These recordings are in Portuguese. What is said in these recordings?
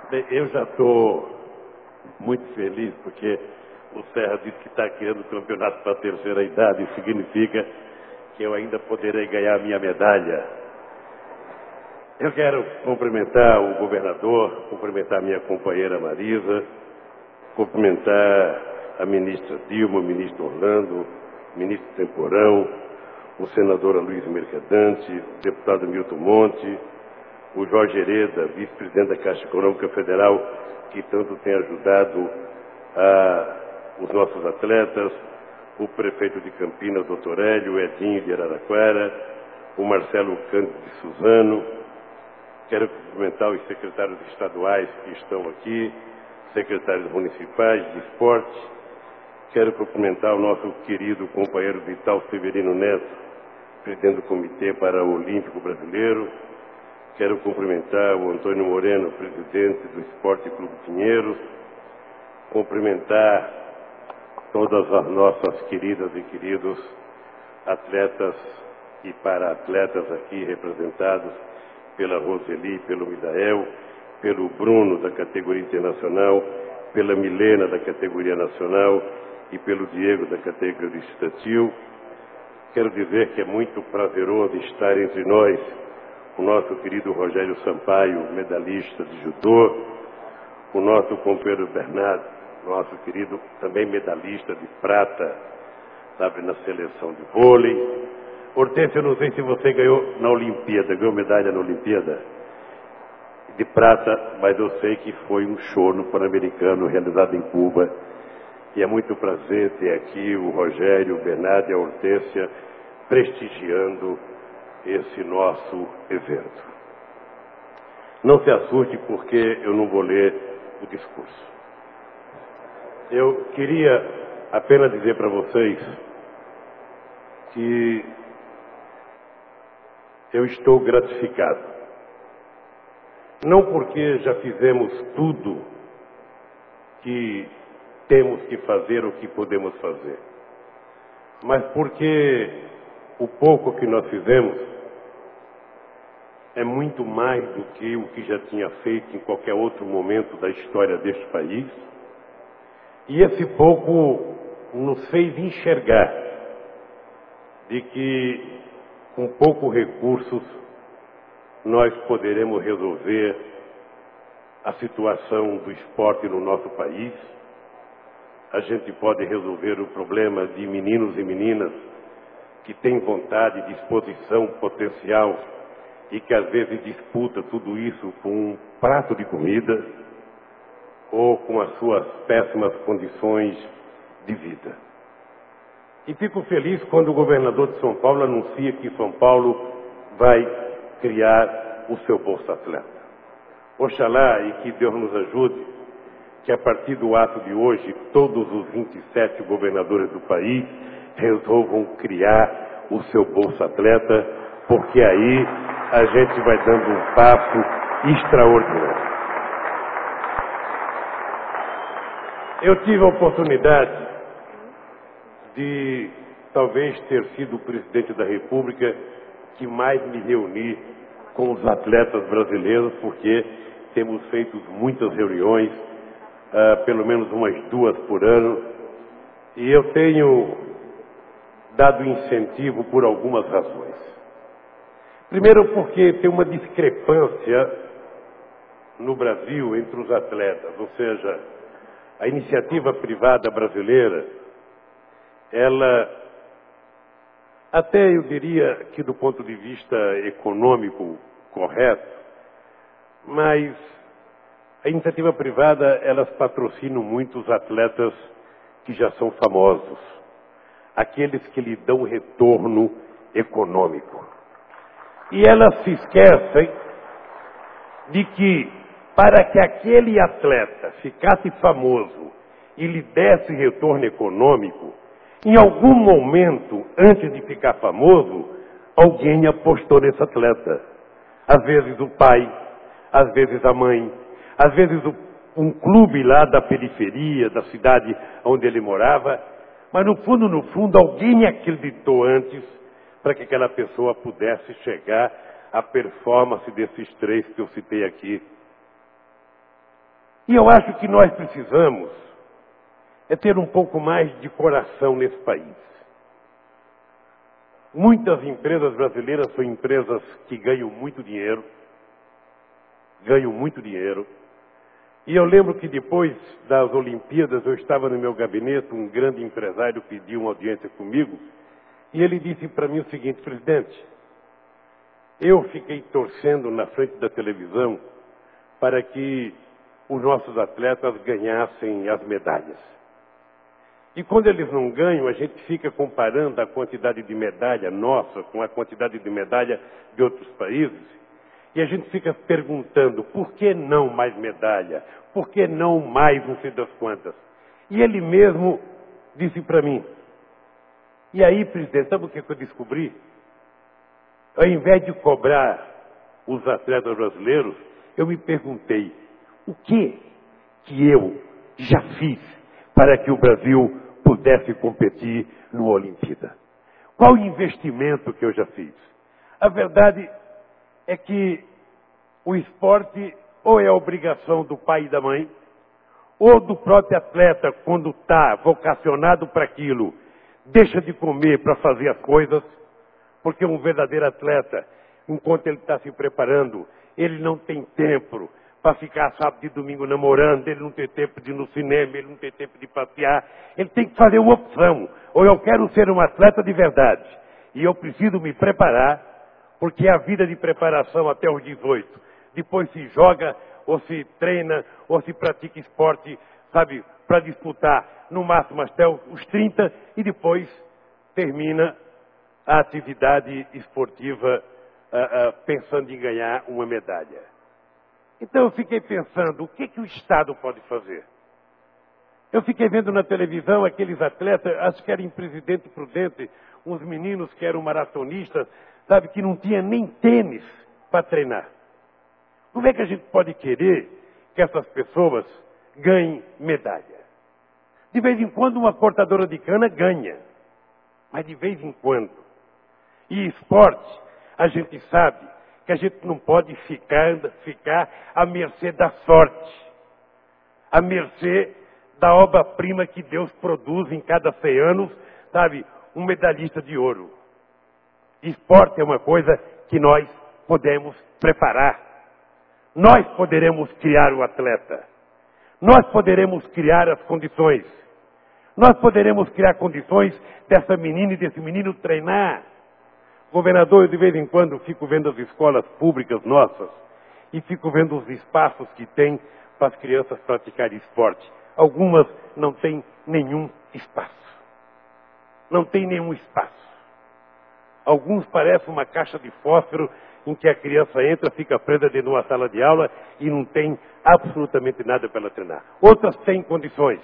Bem, eu já estou muito feliz porque o Serra disse que está criando o campeonato para a terceira idade. Isso significa que eu ainda poderei ganhar a minha medalha. Eu quero cumprimentar o governador, cumprimentar a minha companheira Marisa, cumprimentar a ministra Dilma, o ministro Orlando, o ministro Temporão, o senador Aloysio Mercadante, o deputado Milton Monte, o Jorge Hereda, vice-presidente da Caixa Econômica Federal, que tanto tem ajudado os nossos atletas, o prefeito de Campinas, doutor Hélio, o Edinho de Araraquara, o Marcelo Cândido de Suzano. Quero cumprimentar os secretários estaduais que estão aqui, secretários municipais de esporte. Quero cumprimentar o nosso querido companheiro Vital Severino Neto, presidente do Comitê Paralímpico Brasileiro. Quero cumprimentar o Antônio Moreno, presidente do Esporte Clube Pinheiros. Cumprimentar todas as nossas queridas e queridos atletas e para-atletas aqui representados pela Roseli, pelo Midael, pelo Bruno da categoria internacional, pela Milena da categoria nacional e pelo Diego da categoria estudantil. Quero dizer que é muito prazeroso estar entre nós o nosso querido Rogério Sampaio, medalhista de judô, o nosso companheiro Bernardo, nosso querido também medalhista de prata, sabe, na seleção de vôlei. Hortência, eu não sei se você ganhou na Olimpíada, ganhou medalha na Olimpíada de prata, mas eu sei que foi um show no Pan-Americano realizado em Cuba. E é muito prazer ter aqui o Rogério, o Bernardo e a Hortência prestigiando esse nosso evento. Não se assuste porque eu não vou ler o discurso. Eu queria apenas dizer para vocês que eu estou gratificado. Não porque já fizemos tudo que temos que fazer ou que podemos fazer, mas porque o pouco que nós fizemos é muito mais do que o que já tinha feito em qualquer outro momento da história deste país. E esse pouco nos fez enxergar de que com poucos recursos nós poderemos resolver a situação do esporte no nosso país. A gente pode resolver o problema de meninos e meninas que têm vontade, disposição, potencial e que às vezes disputa tudo isso com um prato de comida ou com as suas péssimas condições de vida. E fico feliz quando o governador de São Paulo anuncia que São Paulo vai criar o seu Bolsa Atleta. Oxalá e que Deus nos ajude que a partir do ato de hoje todos os 27 governadores do país resolvam criar o seu Bolsa Atleta, porque aí a gente vai dando um passo extraordinário. Eu tive a oportunidade de talvez ter sido o presidente da República que mais me reuni com os atletas brasileiros, porque temos feito muitas reuniões, pelo menos umas 2 por ano, e eu tenho dado incentivo por algumas razões. Primeiro porque tem uma discrepância no Brasil entre os atletas, ou seja, a iniciativa privada brasileira, ela, até eu diria que do ponto de vista econômico correto, mas a iniciativa privada, elas patrocinam muito os atletas que já são famosos, aqueles que lhe dão retorno econômico. E elas se esquecem de que, para que aquele atleta ficasse famoso e lhe desse retorno econômico, em algum momento, antes de ficar famoso, alguém apostou nesse atleta. Às vezes o pai, às vezes a mãe, às vezes um clube lá da periferia, da cidade onde ele morava, mas no fundo, alguém acreditou antes para que aquela pessoa pudesse chegar à performance desses 3 que eu citei aqui. E eu acho que nós precisamos ter um pouco mais de coração nesse país. Muitas empresas brasileiras são empresas que ganham muito dinheiro. E eu lembro que depois das Olimpíadas, eu estava no meu gabinete, um grande empresário pediu uma audiência comigo, e ele disse para mim o seguinte: presidente, eu fiquei torcendo na frente da televisão para que os nossos atletas ganhassem as medalhas. E quando eles não ganham, a gente fica comparando a quantidade de medalha nossa com a quantidade de medalha de outros países. E a gente fica perguntando, por que não mais medalha? Por que não mais não sei das quantas? E ele mesmo disse para mim, e aí, presidente, sabe o que eu descobri? Ao invés de cobrar os atletas brasileiros, eu me perguntei, o que eu já fiz para que o Brasil pudesse competir numa Olimpíada? Qual investimento que eu já fiz? A verdade é que o esporte ou é a obrigação do pai e da mãe, ou do próprio atleta, quando está vocacionado para aquilo, deixa de comer para fazer as coisas, porque um verdadeiro atleta, enquanto ele está se preparando, ele não tem tempo para ficar sábado e domingo namorando, ele não tem tempo de ir no cinema, ele não tem tempo de passear, ele tem que fazer uma opção, ou eu quero ser um atleta de verdade, e eu preciso me preparar, porque é a vida de preparação até os 18. Depois se joga, ou se treina, ou se pratica esporte, sabe, para disputar no máximo até os 30, e depois termina a atividade esportiva pensando em ganhar uma medalha. Então eu fiquei pensando, o que o Estado pode fazer? Eu fiquei vendo na televisão aqueles atletas, acho que eram Presidente Prudente, uns meninos que eram maratonistas, sabe, que não tinha nem tênis para treinar. Como é que a gente pode querer que essas pessoas ganhem medalha? De vez em quando uma cortadora de cana ganha, mas de vez em quando. E esporte, a gente sabe que a gente não pode ficar à mercê da sorte, à mercê da obra-prima que Deus produz em cada 100 anos, sabe, um medalhista de ouro. Esporte é uma coisa que nós podemos preparar. Nós poderemos criar o atleta. Nós poderemos criar as condições. Nós poderemos criar condições dessa menina e desse menino treinar. Governador, eu de vez em quando fico vendo as escolas públicas nossas e fico vendo os espaços que tem para as crianças praticarem esporte. Algumas não têm nenhum espaço. Não tem nenhum espaço. Alguns parecem uma caixa de fósforo em que a criança entra, fica presa dentro de uma sala de aula e não tem absolutamente nada para ela treinar. Outras têm condições.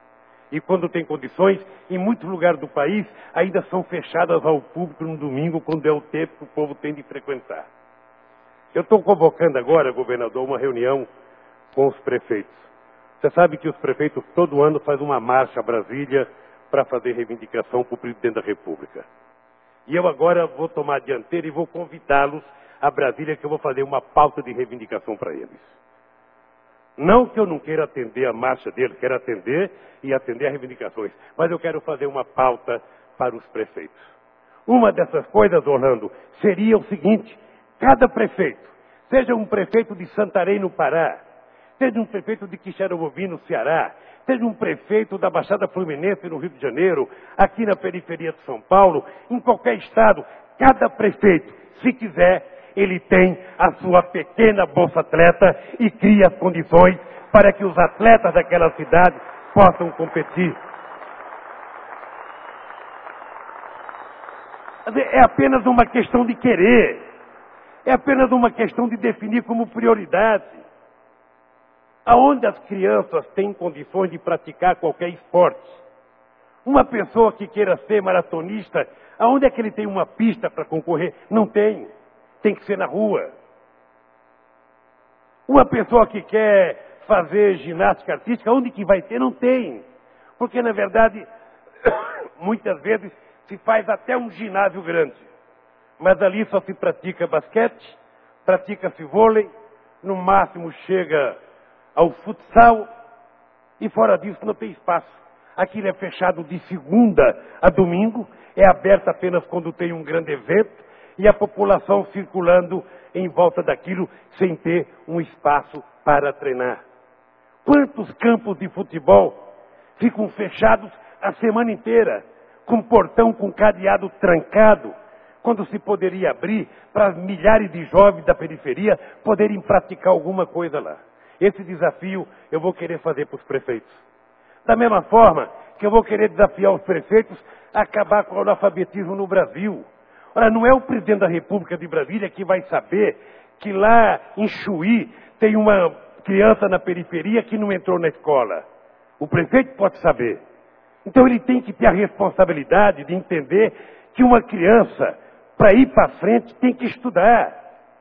E quando tem condições, em muitos lugares do país, ainda são fechadas ao público no domingo, quando é o tempo que o povo tem de frequentar. Eu estou convocando agora, governador, uma reunião com os prefeitos. Você sabe que os prefeitos todo ano fazem uma marcha a Brasília para fazer reivindicação para o presidente da República. E eu agora vou tomar a dianteira e vou convidá-los a Brasília, que eu vou fazer uma pauta de reivindicação para eles. Não que eu não queira atender a marcha deles, quero atender e atender as reivindicações, mas eu quero fazer uma pauta para os prefeitos. Uma dessas coisas, Orlando, seria o seguinte: cada prefeito, seja um prefeito de Santarém, no Pará, seja um prefeito de Quixeramobim, no Ceará, seja um prefeito da Baixada Fluminense, no Rio de Janeiro, aqui na periferia de São Paulo, em qualquer estado, cada prefeito, se quiser, ele tem a sua pequena Bolsa Atleta e cria as condições para que os atletas daquela cidade possam competir. É apenas uma questão de querer. É apenas uma questão de definir como prioridade. Aonde as crianças têm condições de praticar qualquer esporte? Uma pessoa que queira ser maratonista, aonde é que ele tem uma pista para concorrer? Não tem. Tem que ser na rua. Uma pessoa que quer fazer ginástica artística, onde que vai ter? Não tem. Porque, na verdade, muitas vezes se faz até um ginásio grande. Mas ali só se pratica basquete, pratica-se vôlei, no máximo chega ao futsal, e fora disso não tem espaço. Aquilo é fechado de segunda a domingo, é aberto apenas quando tem um grande evento, e a população circulando em volta daquilo sem ter um espaço para treinar. Quantos campos de futebol ficam fechados a semana inteira, com portão com cadeado trancado, quando se poderia abrir para milhares de jovens da periferia poderem praticar alguma coisa lá? Esse desafio eu vou querer fazer para os prefeitos. Da mesma forma que eu vou querer desafiar os prefeitos a acabar com o analfabetismo no Brasil. Ora, não é o presidente da República de Brasília que vai saber que lá em Chuí tem uma criança na periferia que não entrou na escola. O prefeito pode saber. Então ele tem que ter a responsabilidade de entender que uma criança, para ir para frente, tem que estudar.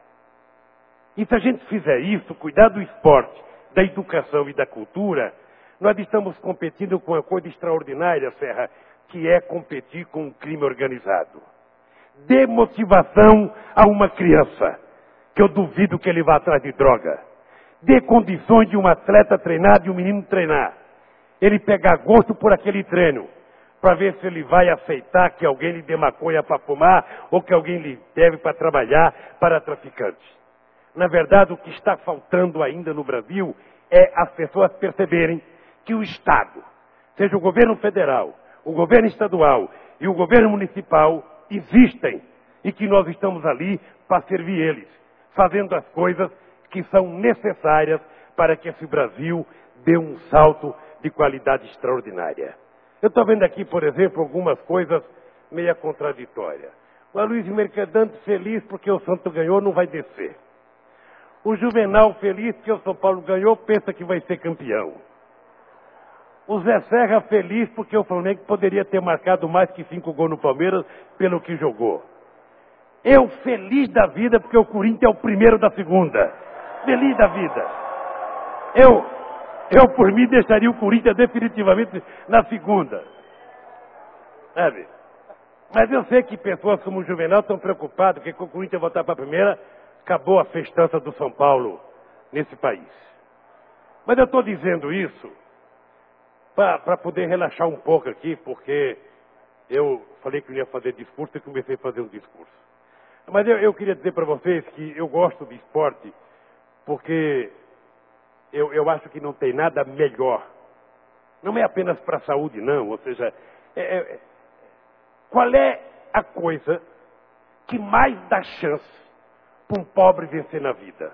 E se a gente fizer isso, cuidar do esporte, da educação e da cultura, nós estamos competindo com uma coisa extraordinária, Serra, que é competir com o crime organizado. Dê motivação a uma criança, que eu duvido que ele vá atrás de droga. Dê condições de um atleta treinar, de um menino treinar. Ele pegar gosto por aquele treino, para ver se ele vai aceitar que alguém lhe dê maconha para fumar, ou que alguém lhe deve para trabalhar para traficantes. Na verdade, o que está faltando ainda no Brasil é as pessoas perceberem que o Estado, seja o governo federal, o governo estadual e o governo municipal, existem e que nós estamos ali para servir eles, fazendo as coisas que são necessárias para que esse Brasil dê um salto de qualidade extraordinária. Eu estou vendo aqui, por exemplo, algumas coisas meio contraditórias. O Aloysio Mercadante feliz porque o Santos ganhou, não vai descer. O Juvenal feliz porque o São Paulo ganhou, pensa que vai ser campeão. O Zé Serra feliz porque o Flamengo poderia ter marcado mais que 5 gols no Palmeiras pelo que jogou. Eu feliz da vida porque o Corinthians é o primeiro da segunda. Feliz da vida. Eu por mim deixaria o Corinthians definitivamente na segunda. Sabe? Mas eu sei que pessoas como o Juvenal estão preocupadas que o Corinthians voltar para a primeira, acabou a festança do São Paulo nesse país. Mas eu estou dizendo isso para poder relaxar um pouco aqui, porque eu falei que eu ia fazer discurso e comecei a fazer um discurso. Mas eu queria dizer para vocês que eu gosto de esporte porque eu acho que não tem nada melhor. Não é apenas para a saúde, não. Ou seja, qual é a coisa que mais dá chance para um pobre vencer na vida?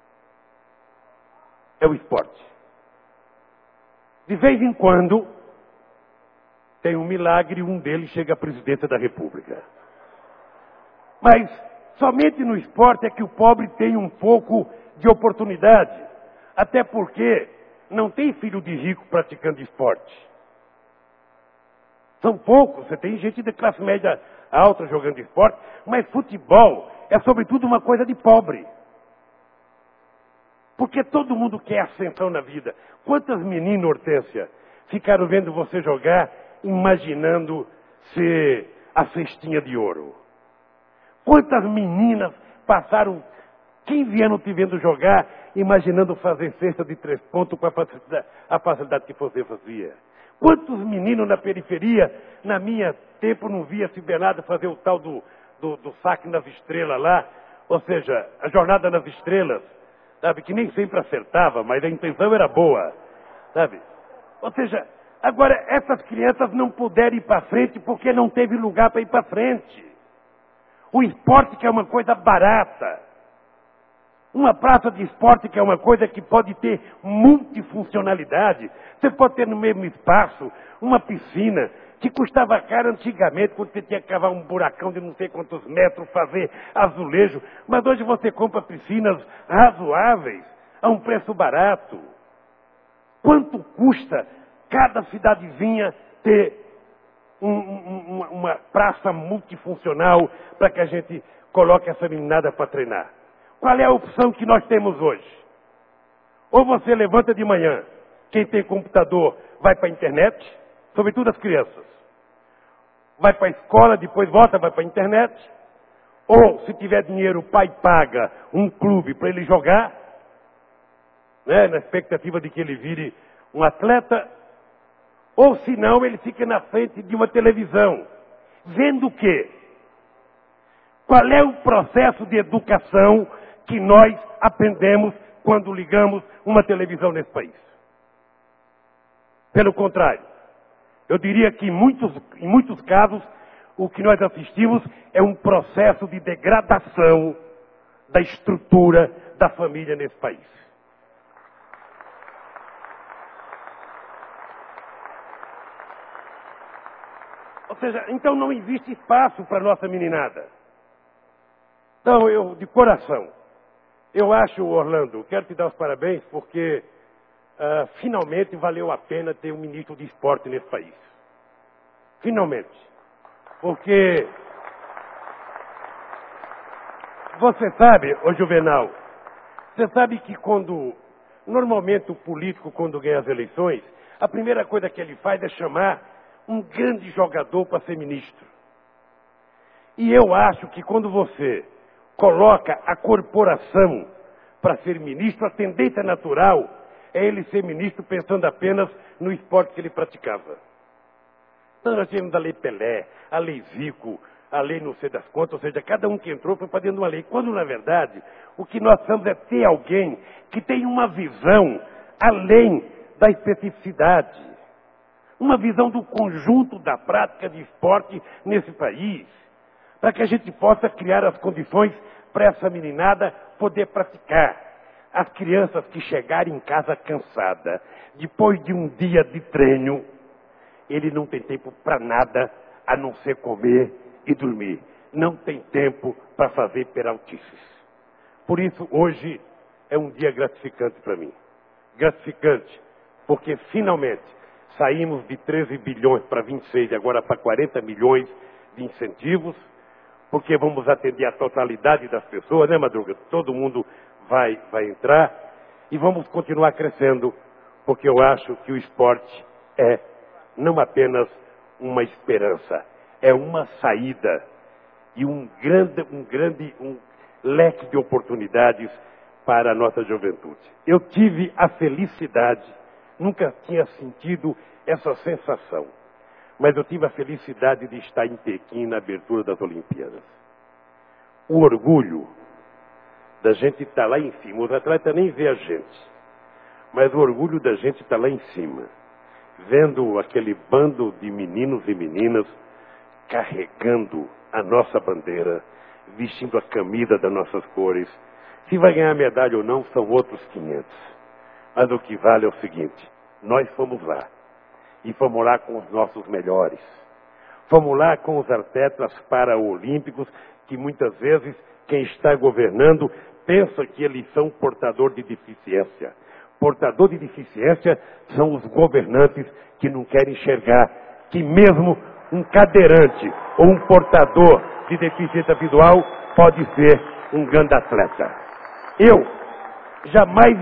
É o esporte. De vez em quando, tem um milagre e um deles chega à presidência da República. Mas somente no esporte é que o pobre tem um pouco de oportunidade. Até porque não tem filho de rico praticando esporte. São poucos, você tem gente de classe média alta jogando esporte, mas futebol é sobretudo uma coisa de pobre. Porque todo mundo quer ascensão na vida. Quantas meninas, Hortência, ficaram vendo você jogar, imaginando ser a cestinha de ouro? Quantas meninas passaram 15 anos te vendo jogar, imaginando fazer cesta de 3 pontos com a facilidade que você fazia? Quantos meninos na periferia, na minha tempo, não via se Bernardo fazer o tal do saque nas estrelas lá, ou seja, a jornada nas estrelas, sabe, que nem sempre acertava, mas a intenção era boa, sabe? Ou seja, agora essas crianças não puderam ir para frente porque não teve lugar para ir para frente. O esporte que é uma coisa barata. Uma praça de esporte que é uma coisa que pode ter multifuncionalidade. Você pode ter no mesmo espaço uma piscina que custava caro antigamente, quando você tinha que cavar um buracão de não sei quantos metros, fazer azulejo. Mas hoje você compra piscinas razoáveis, a um preço barato. Quanto custa cada cidadezinha ter uma praça multifuncional para que a gente coloque essa meninada para treinar? Qual é a opção que nós temos hoje? Ou você levanta de manhã, quem tem computador vai para a internet, sobretudo as crianças. Vai para a escola, depois volta, vai para a internet. Ou, se tiver dinheiro, o pai paga um clube para ele jogar. né, na expectativa de que ele vire um atleta, ou se não, ele fica na frente de uma televisão, vendo o quê? Qual é o processo de educação que nós aprendemos quando ligamos uma televisão nesse país? Pelo contrário, eu diria que em muitos casos, o que nós assistimos é um processo de degradação da estrutura da família nesse país. Ou seja, então não existe espaço para a nossa meninada. Então, eu, de coração, eu acho, Orlando, quero te dar os parabéns, porque finalmente valeu a pena ter um ministro de esporte nesse país. Finalmente. Porque você sabe, ô Juvenal, você sabe que normalmente o político, quando ganha as eleições, a primeira coisa que ele faz é chamar um grande jogador para ser ministro. E eu acho que quando você coloca a corporação para ser ministro, a tendência natural é ele ser ministro pensando apenas no esporte que ele praticava. Então nós tivemos a Lei Pelé, a Lei Zico, a Lei não sei das quantas, ou seja, cada um que entrou foi para dentro de uma lei. Quando, na verdade, o que nós precisamos é ter alguém que tenha uma visão além da especificidade. Uma visão do conjunto da prática de esporte nesse país, para que a gente possa criar as condições para essa meninada poder praticar. As crianças que chegarem em casa cansada, depois de um dia de treino, ele não tem tempo para nada a não ser comer e dormir. Não tem tempo para fazer peraltices. Por isso, hoje é um dia gratificante para mim. Gratificante, porque finalmente saímos de 13 bilhões para 26 e agora para 40 milhões de incentivos, porque vamos atender a totalidade das pessoas, né, Madruga? Todo mundo vai entrar e vamos continuar crescendo, porque eu acho que o esporte é não apenas uma esperança, é uma saída e um leque de oportunidades para a nossa juventude. Eu tive a felicidade, nunca tinha sentido essa sensação, mas eu tive a felicidade de estar em Pequim na abertura das Olimpíadas. O orgulho da gente estar lá em cima, os atletas nem vê a gente, mas o orgulho da gente estar lá em cima, vendo aquele bando de meninos e meninas carregando a nossa bandeira, vestindo a camisa das nossas cores. Se vai ganhar medalha ou não, são outros 500. Mas o que vale é o seguinte, nós fomos lá. E fomos lá com os nossos melhores. Fomos lá com os atletas paraolímpicos, que muitas vezes quem está governando pensa que eles são portador de deficiência. Portador de deficiência são os governantes que não querem enxergar que mesmo um cadeirante ou um portador de deficiência visual pode ser um grande atleta. Eu jamais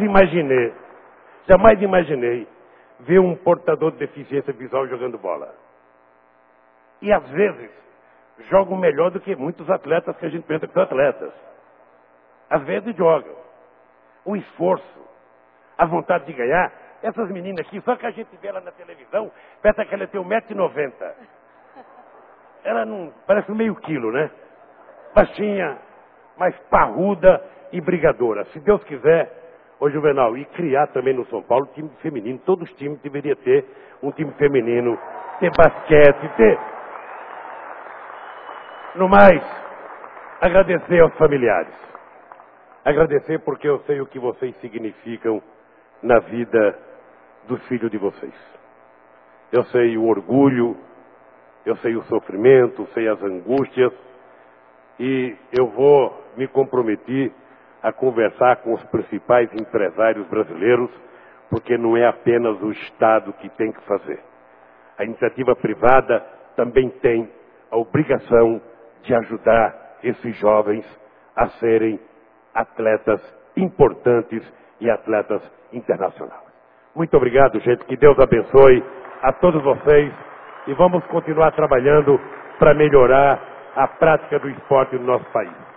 imaginei ver um portador de deficiência visual jogando bola. E às vezes jogam melhor do que muitos atletas que a gente pensa que são atletas. Às vezes jogam. O esforço, a vontade de ganhar. Essas meninas aqui, só que a gente vê ela na televisão, pensa que ela tem 1,90 m. Ela não parece meio quilo, né? Baixinha, mas parruda e brigadora. Se Deus quiser, ô Juvenal, e criar também no São Paulo time feminino. Todos os times deveriam ter um time feminino, ter basquete, ter... No mais, agradecer aos familiares. Agradecer porque eu sei o que vocês significam na vida dos filhos de vocês. Eu sei o orgulho, eu sei o sofrimento, sei as angústias, e eu vou me comprometer a conversar com os principais empresários brasileiros, porque não é apenas o Estado que tem que fazer. A iniciativa privada também tem a obrigação de ajudar esses jovens a serem atletas importantes e atletas internacionais. Muito obrigado, gente. Que Deus abençoe a todos vocês e vamos continuar trabalhando para melhorar a prática do esporte no nosso país.